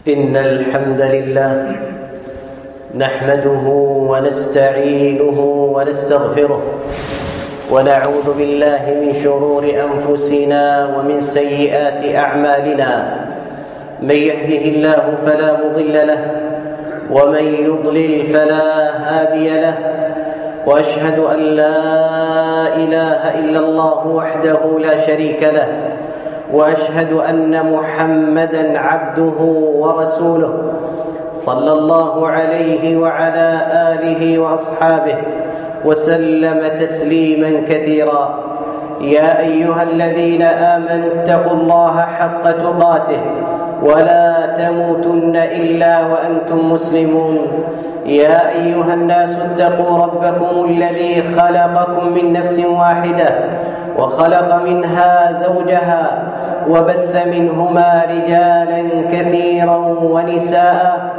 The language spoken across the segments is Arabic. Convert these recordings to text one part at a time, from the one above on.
إن الحمد لله نحمده ونستعينه ونستغفره ونعوذ بالله من شرور أنفسنا ومن سيئات أعمالنا. من يهده الله فلا مضل له ومن يضلل فلا هادي له، وأشهد أن لا إله إلا الله وحده لا شريك له، وأشهد أن محمدًا عبده ورسوله صلى الله عليه وعلى آله وأصحابه وسلم تسليمًا كثيرا. يا أيها الذين آمنوا اتقوا الله حق تقاته ولا تموتن إلا وأنتم مسلمون. يا أيها الناس اتقوا ربكم الذي خلقكم من نفس واحدة وخلق منها زوجها وبث منهما رجالا كثيرا ونساء،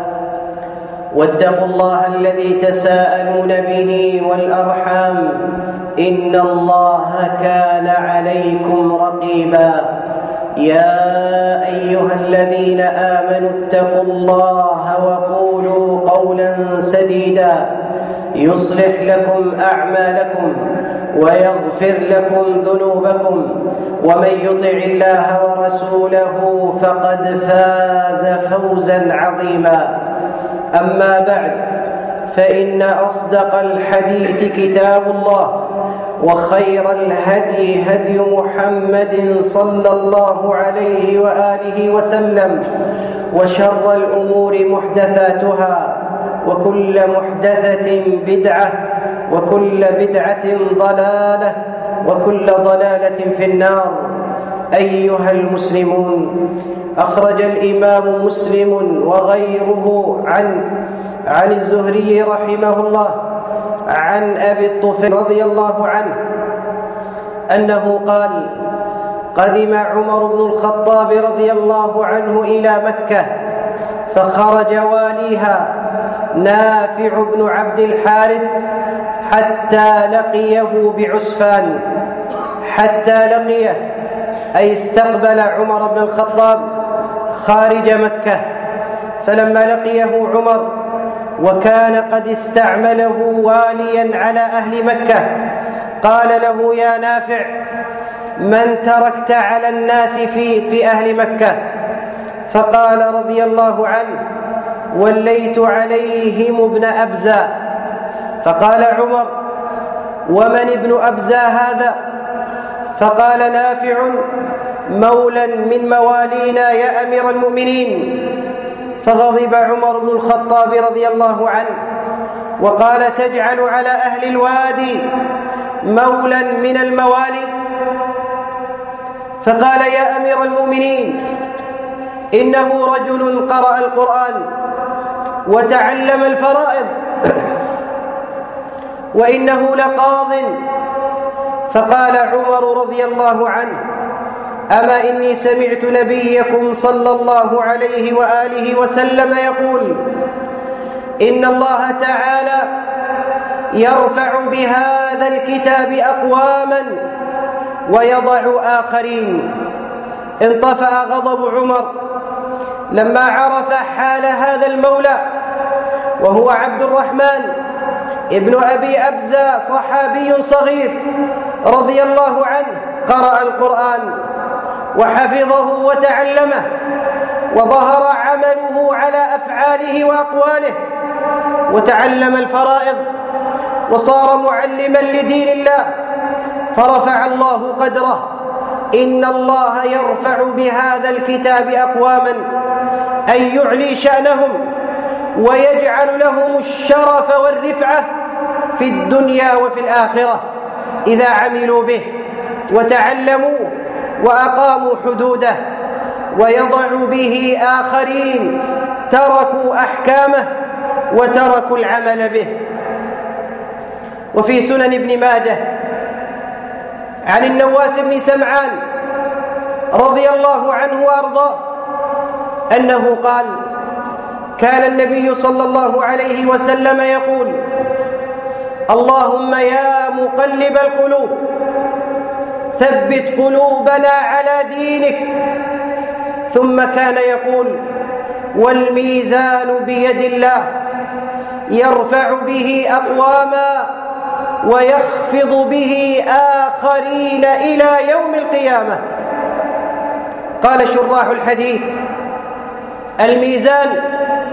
واتقوا الله الذي تساءلون به والأرحام إن الله كان عليكم رقيبا. يا أيها الذين آمنوا اتقوا الله وقولوا قولا سديدا يصلح لكم أعمالكم ويغفر لكم ذنوبكم، ومن يطع الله ورسوله فقد فاز فوزا عظيما. أما بعد، فإن أصدق الحديث كتاب الله، وخير الهدي هدي محمد صلى الله عليه وآله وسلم، وشر الأمور محدثاتها، وكل محدثة بدعة، وكل بدعة ضلالة، وكل ضلالة في النار. أيها المسلمون، أخرج الإمام مسلم وغيره عن الزهري رحمه الله عن أبي الطفيل رضي الله عنه أنه قال: قدم عمر بن الخطاب رضي الله عنه إلى مكة، فخرج واليها نافع بن عبد الحارث حتى لقيه بعسفان. حتى لقيه أي استقبل عمر بن الخطاب خارج مكة. فلما لقيه عمر وكان قد استعمله واليا على أهل مكة، قال له: يا نافع، من تركت على الناس في أهل مكة؟ فقال رضي الله عنه: وليت عليهم ابن أبزة. فقال عمر: ومن ابن أبزة هذا؟ فقال نافع: مولى من موالينا يا أمير المؤمنين. فغضب عمر بن الخطاب رضي الله عنه وقال: تجعل على أهل الوادي مولى من الموالي؟ فقال: يا أمير المؤمنين، إنه رجل قرأ القرآن وتعلم الفرائض وإنه لقاض. فقال عمر رضي الله عنه: أما إني سمعت نبيكم صلى الله عليه وآله وسلم يقول: إن الله تعالى يرفع بهذا الكتاب أقواما ويضع آخرين. انطفأ غضب عمر لما عرف حال هذا المولى، وهو عبد الرحمن ابن أبي أبزة، صحابي صغير رضي الله عنه، قرأ القرآن وحفظه وتعلمه، وظهر عمله على أفعاله وأقواله، وتعلم الفرائض وصار معلما لدين الله، فرفع الله قدره. إن الله يرفع بهذا الكتاب أقواما، أي يعلي شأنهم ويجعل لهم الشرف والرفعة في الدنيا وفي الآخرة إذا عملوا به وتعلموا وأقاموا حدوده، ويضع به آخرين تركوا أحكامه وتركوا العمل به. وفي سنن ابن ماجه عن النواس بن سمعان رضي الله عنه وأرضاه أنه قال: كان النبي صلى الله عليه وسلم يقول: اللهم يا مقلب القلوب ثبت قلوبنا على دينك. ثم كان يقول: والميزان بيد الله يرفع به أقواما ويخفض به آخرين إلى يوم القيامة. قال شراح الحديث: الميزان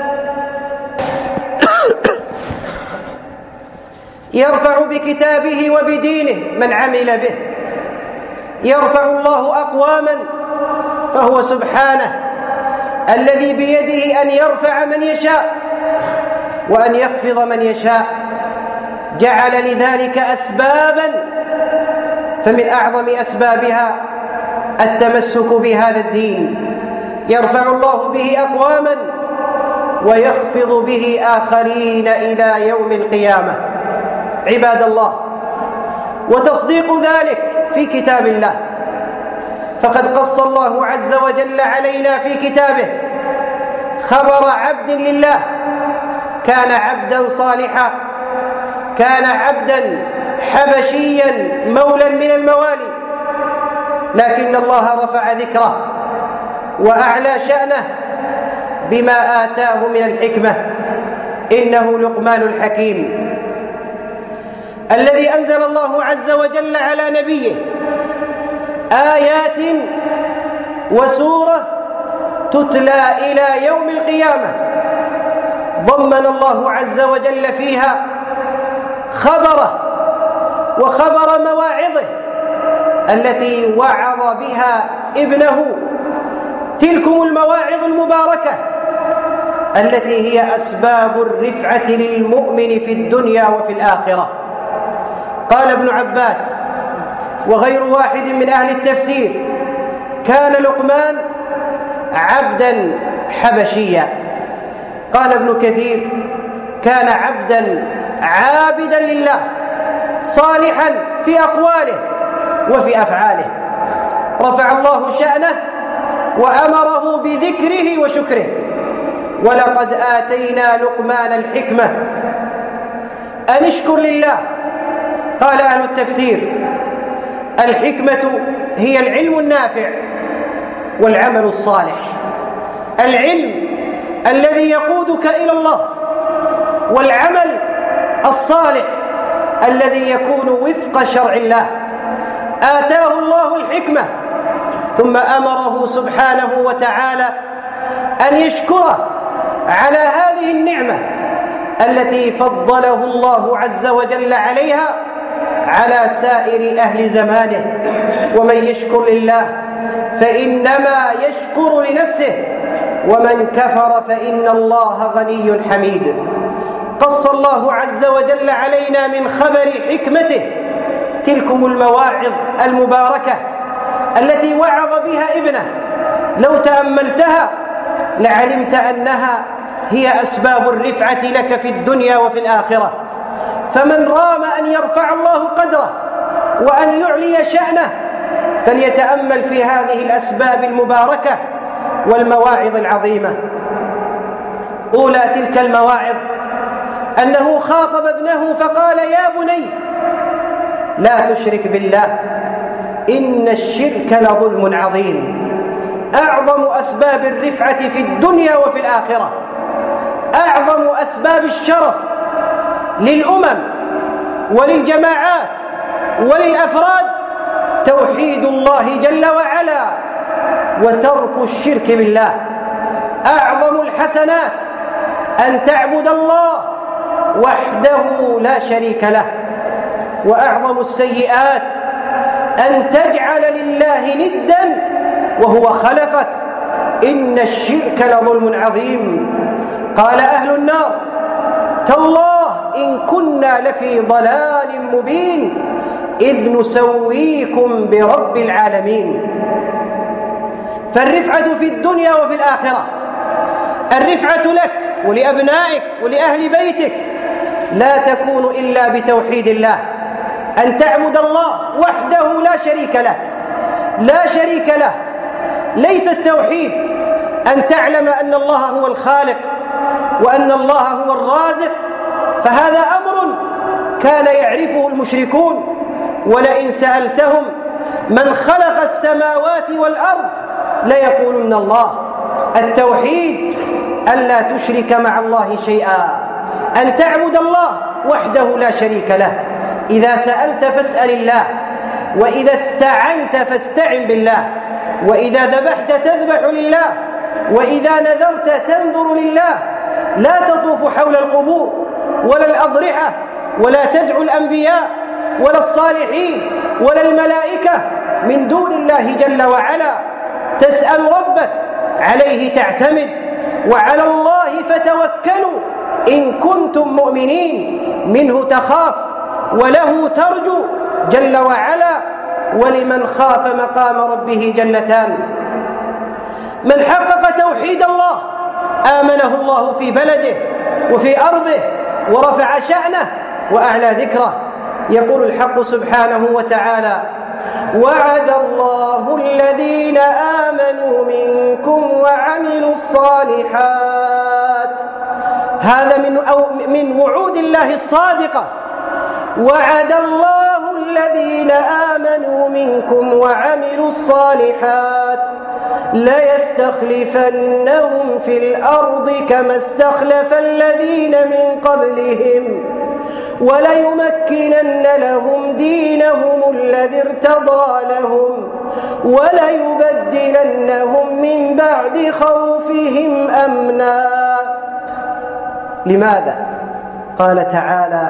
يرفع بكتابه وبدينه من عمل به، يرفع الله أقواما، فهو سبحانه الذي بيده أن يرفع من يشاء وأن يخفض من يشاء، جعل لذلك أسبابا، فمن أعظم أسبابها التمسك بهذا الدين، يرفع الله به أقواما ويخفض به آخرين إلى يوم القيامة. عباد الله، وتصديق ذلك في كتاب الله، فقد قص الله عز وجل علينا في كتابه خبر عبد لله كان عبدا صالحا، كان عبدا حبشيا مولا من الموالي، لكن الله رفع ذكره وأعلى شأنه بما آتاه من الحكمة. إنه لقمان الحكيم الذي أنزل الله عز وجل على نبيه آيات وسورة تتلى إلى يوم القيامة، ضمن الله عز وجل فيها خبره وخبر مواعظه التي وعظ بها ابنه، تلكم المواعظ المباركة التي هي أسباب الرفعة للمؤمن في الدنيا وفي الآخرة. قال ابن عباس وغير واحد من أهل التفسير: كان لقمان عبدا حبشيا. قال ابن كثير: كان عبدا عابدا لله صالحا في أقواله وفي أفعاله، رفع الله شأنه وأمره بذكره وشكره. ولقد آتينا لقمان الحكمة أن اشكر لله. قال أهل التفسير: الحكمة هي العلم النافع والعمل الصالح، العلم الذي يقودك إلى الله، والعمل الصالح الذي يكون وفق شرع الله. آتاه الله الحكمة ثم أمره سبحانه وتعالى أن يشكره على هذه النعمة التي فضله الله عز وجل عليها على سائر أهل زمانه. ومن يشكر لله فإنما يشكر لنفسه، ومن كفر فإن الله غني حميد. قص الله عز وجل علينا من خبر حكمته تلكم المواعظ المباركة التي وعظ بها ابنه، لو تأملتها لعلمت أنها هي أسباب الرفعة لك في الدنيا وفي الآخرة. فمن رام أن يرفع الله قدره وأن يعلي شأنه فليتأمل في هذه الأسباب المباركة والمواعظ العظيمة. أولى تلك المواعظ أنه خاطب ابنه فقال: يا بني لا تشرك بالله إن الشرك لظلم عظيم. أعظم أسباب الرفعة في الدنيا وفي الآخرة، أعظم أسباب الشرف للأمم وللجماعات وللأفراد توحيد الله جل وعلا وترك الشرك بالله. أعظم الحسنات أن تعبد الله وحده لا شريك له، وأعظم السيئات أن تجعل لله ندا وهو خلقك، إن الشرك لظلم عظيم. قال أهل النار: تالله إن كنا لفي ضلال مبين إذ نسويكم برب العالمين. فالرفعة في الدنيا وفي الآخرة، الرفعة لك ولأبنائك ولأهل بيتك لا تكون إلا بتوحيد الله، أن تعبد الله وحده لا شريك له، لا شريك له. ليس التوحيد أن تعلم أن الله هو الخالق وأن الله هو الرازق، فهذا أمر كان يعرفه المشركون، ولئن سألتهم من خلق السماوات والأرض ليقولن الله. التوحيد ألا تشرك مع الله شيئا، أن تعبد الله وحده لا شريك له. إذا سألت فاسأل الله، وإذا استعنت فاستعن بالله، وإذا ذبحت تذبح لله، وإذا نذرت تنذر لله. لا تطوف حول القبور ولا الأضرحة، ولا تدعو الأنبياء ولا الصالحين ولا الملائكة من دون الله جل وعلا. تسأل ربك، عليه تعتمد، وعلى الله فتوكلوا إن كنتم مؤمنين. منه تخاف وله ترجو جل وعلا. ولمن خاف مقام ربه جنتان. من حقق توحيد الله آمنه الله في بلده وفي أرضه، ورفع شأنه وأعلى ذكره. يقول الحق سبحانه وتعالى: وعد الله الذين آمنوا منكم وعملوا الصالحات. هذا من وعود الله الصادقة. وعد الله الذين آمنوا منكم وعملوا الصالحات ليستخلفنهم في الأرض كما استخلف الذين من قبلهم وليمكنن لهم دينهم الذي ارتضى لهم وليبدلنهم من بعد خوفهم أمنا. لماذا؟ قال تعالى: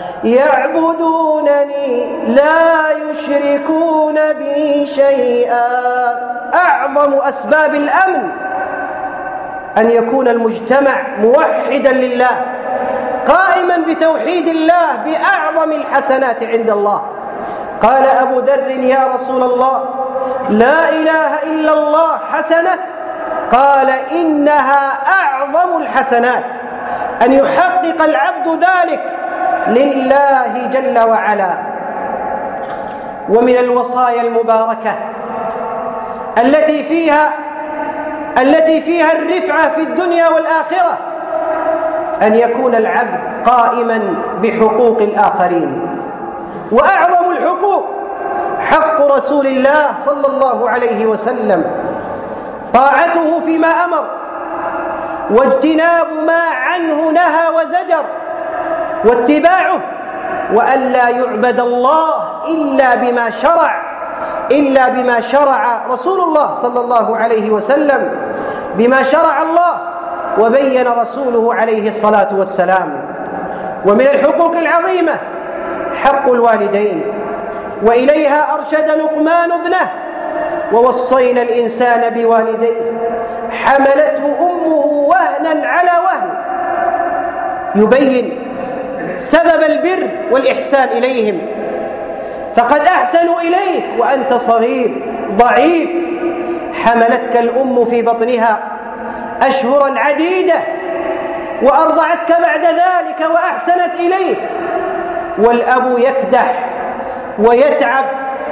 يعبدونني لا يشركون بي شيئا. أعظم أسباب الأمن أن يكون المجتمع موحدا لله، قائما بتوحيد الله بأعظم الحسنات عند الله. قال أبو ذر: يا رسول الله، لا إله إلا الله حسنة؟ قال: إنها أعظم الحسنات، أن يحقق العبد ذلك لله جل وعلا. ومن الوصايا المباركة التي فيها الرفعة في الدنيا والآخرة أن يكون العبد قائما بحقوق الآخرين. وأعظم الحقوق حق رسول الله صلى الله عليه وسلم، طاعته فيما أمر واجتناب ما عنه نهى وزجر، واتباعه، وأن لا يعبد الله إلا بما شرع رسول الله صلى الله عليه وسلم، بما شرع الله وبين رسوله عليه الصلاة والسلام. ومن الحقوق العظيمة حق الوالدين، وإليها أرشد لقمان ابنه: ووصينا الإنسان بوالديه حملته أمه وهنا على وهن. يبين سبب البر والإحسان إليهم. فقد أحسنوا إليك وأنت صغير ضعيف، حملتك الأم في بطنها أشهرا عديدة وأرضعتك بعد ذلك وأحسنت إليك. والأب يكدح ويتعب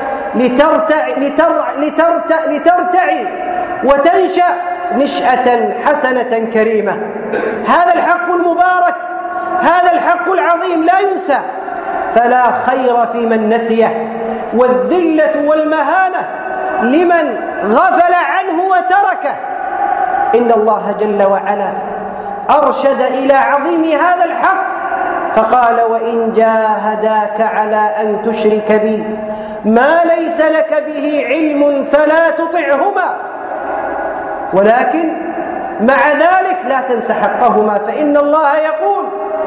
لترتعي وتنشأ نشأة حسنة كريمة. هذا الحق المبارك، هذا الحق العظيم لا ينسى، فلا خير في من نسيه. والذلة والمهانة لمن غفل عنه وتركه. إن الله جل وعلا أرشد إلى عظيم هذا الحق فقال: وإن جاهداك على أن تشرك بي ما ليس لك به علم فلا تطعهما، ولكن مع ذلك لا تنس حقهما، فإن الله يقول: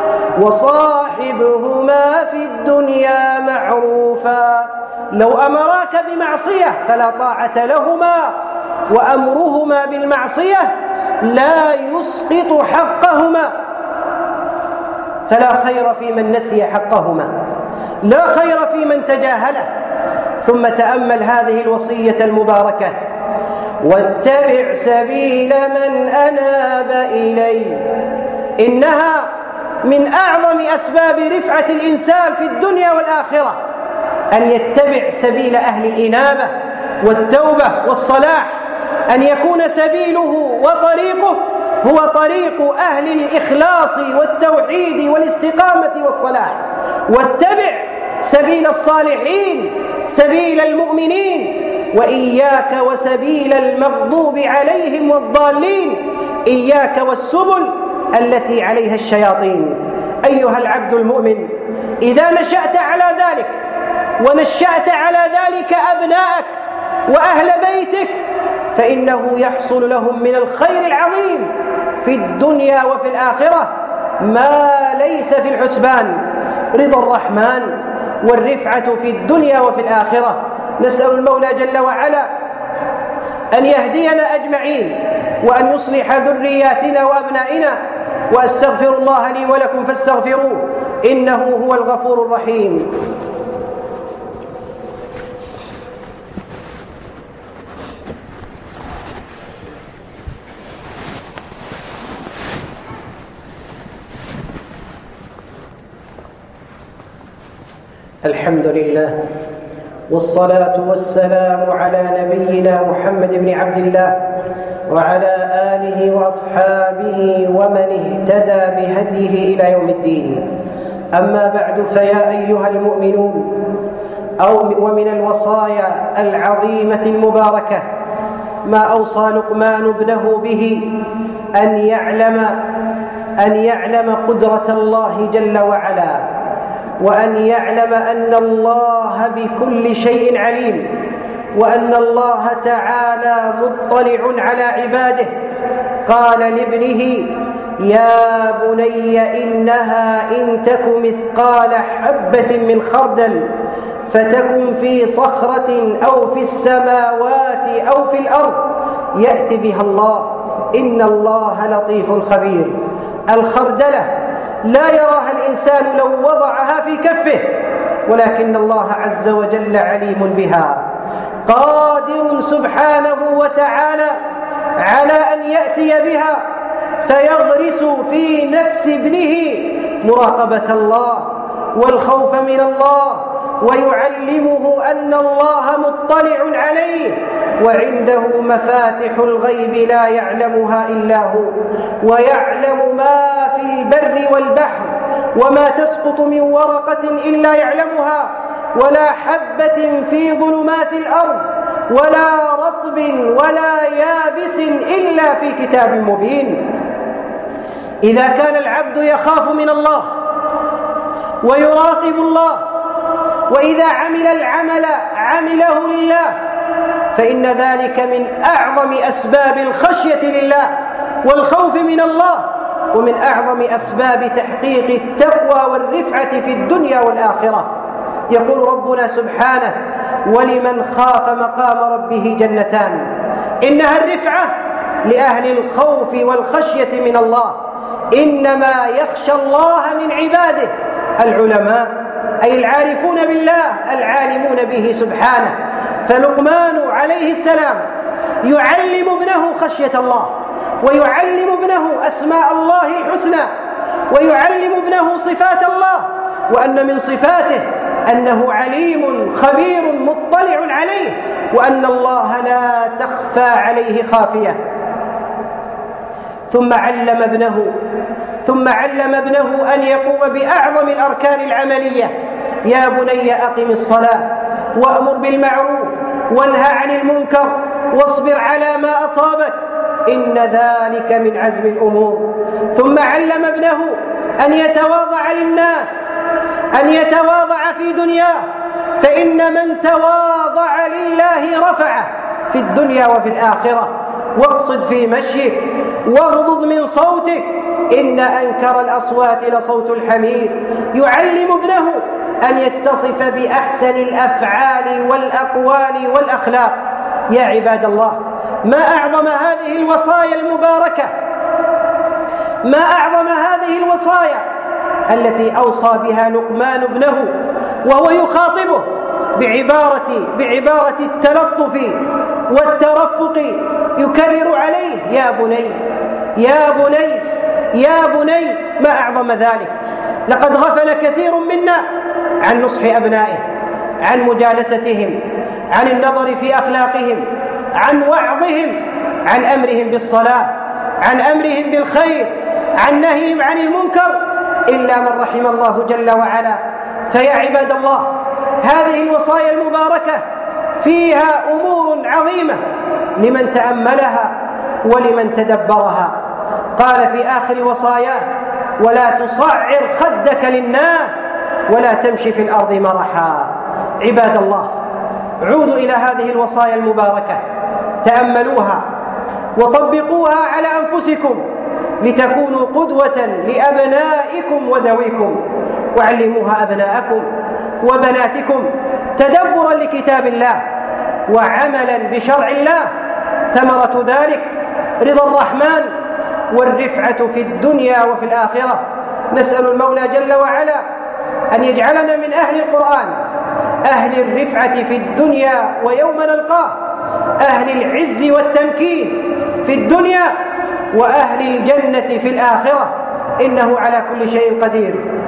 وصاحبهما في الدنيا معروفا. لو أمراك بمعصية فلا طاعة لهما، وأمرهما بالمعصية لا يسقط حقهما. فلا خير في من نسي حقهما، لا خير في من تجاهله. ثم تأمل هذه الوصية المباركة: واتبع سبيل من أناب إلي. إنها من أعظم أسباب رفعة الإنسان في الدنيا والآخرة، أن يتبع سبيل أهل الإنابة والتوبة والصلاح، أن يكون سبيله وطريقه هو طريق أهل الإخلاص والتوحيد والاستقامة والصلاح. واتبع سبيل الصالحين، سبيل المؤمنين، وإياك وسبيل المغضوب عليهم والضالين. إياك والسبل التي عليها الشياطين. أيها العبد المؤمن، إذا نشأت على ذلك ونشأت على ذلك أبناءك وأهل بيتك فإنه يحصل لهم من الخير العظيم في الدنيا وفي الآخرة ما ليس في الحسبان، رضا الرحمن والرفعة في الدنيا وفي الآخرة. نسأل المولى جل وعلا أن يهدينا أجمعين وأن يصلح ذرياتنا وأبنائنا، وأستغفر الله لي ولكم فاستغفروه إنه هو الغفور الرحيم. الحمد لله والصلاة والسلام على نبينا محمد بن عبد الله وعلى آله وأصحابه ومن اهتدى بهديه إلى يوم الدين. أما بعد، فيا أيها المؤمنون، ومن الوصايا العظيمة المباركة ما أوصى لقمان ابنه به أن يعلم قدرة الله جل وعلا، وأن يعلم أن الله بكل شيء عليم، وأن الله تعالى مطلع على عباده. قال لابنه: يا بني إنها إن تك مثقال حبة من خردل فتكن في صخرة أو في السماوات أو في الأرض يأتي بها الله، إن الله لطيف خبير. الخردلة لا يراها الإنسان لو وضعها في كفه، ولكن الله عز وجل عليم بها، قادر سبحانه وتعالى على أن يأتي بها فيغرس في نفس ابنه مراقبة الله والخوف من الله، ويعلمه أن الله مطلع عليه وعنده مفاتح الغيب لا يعلمها إلا هو، ويعلم ما في البر والبحر، وما تسقط من ورقة إلا يعلمها، ولا حبة في ظلمات الأرض، ولا رطب ولا يابس إلا في كتاب مبين. إذا كان العبد يخاف من الله ويراقب الله، وإذا عمل العمل عمله لله، فإن ذلك من أعظم أسباب الخشية لله والخوف من الله، ومن أعظم أسباب تحقيق التقوى والرفعة في الدنيا والآخرة. يقول ربنا سبحانه: ولمن خاف مقام ربه جنتان. إنها الرفعة لأهل الخوف والخشية من الله. إنما يخشى الله من عباده العلماء، أي العارفون بالله العالمون به سبحانه. فلقمان عليه السلام يعلم ابنه خشية الله، ويعلم ابنه أسماء الله الحسنى، ويعلم ابنه صفات الله، وأن من صفاته أنه عليم خبير مطلع عليه، وأن الله لا تخفى عليه خافية. ثم علم ابنه أن يقوم بأعظم الأركان العملية: يا بني أقم الصلاة وأمر بالمعروف وانهى عن المنكر واصبر على ما أصابك إن ذلك من عزم الأمور. ثم علم ابنه أن يتواضع للناس، أن يتواضع في دنياه، فإن من تواضع لله رفعه في الدنيا وفي الآخرة. واقصد في مشيك واغضض من صوتك إن أنكر الأصوات لصوت الحمير. يعلم ابنه أن يتصف بأحسن الأفعال والأقوال والأخلاق. يا عباد الله، ما أعظم هذه الوصايا المباركة، ما أعظم هذه الوصايا التي أوصى بها لقمان ابنه وهو يخاطبه بعبارة التلطف والترفق، يكرر عليه: يا بني يا بني يا بني. ما أعظم ذلك. لقد غفل كثير منا عن نصح أبنائه، عن مجالستهم، عن النظر في أخلاقهم، عن وعظهم، عن أمرهم بالصلاة، عن أمرهم بالخير، عن نهيهم عن المنكر، إلا من رحم الله جل وعلا. فيا عباد الله، هذه الوصايا المباركة فيها أمور عظيمة لمن تأملها ولمن تدبرها. قال في آخر وصاياه: ولا تصعر خدك للناس ولا تمشي في الأرض مرحا. عباد الله، عودوا إلى هذه الوصايا المباركة، تأملوها وطبقوها على أنفسكم لتكونوا قدوة لأبنائكم وذويكم، وعلموها أبناءكم وبناتكم تدبرا لكتاب الله وعملا بشرع الله. ثمرة ذلك رضا الرحمن والرفعة في الدنيا وفي الآخرة. نسأل المولى جل وعلا أن يجعلنا من أهل القرآن، أهل الرفعة في الدنيا ويوم نلقاه، أهل العز والتمكين في الدنيا وأهل الجنة في الآخرة، إنه على كل شيء قدير.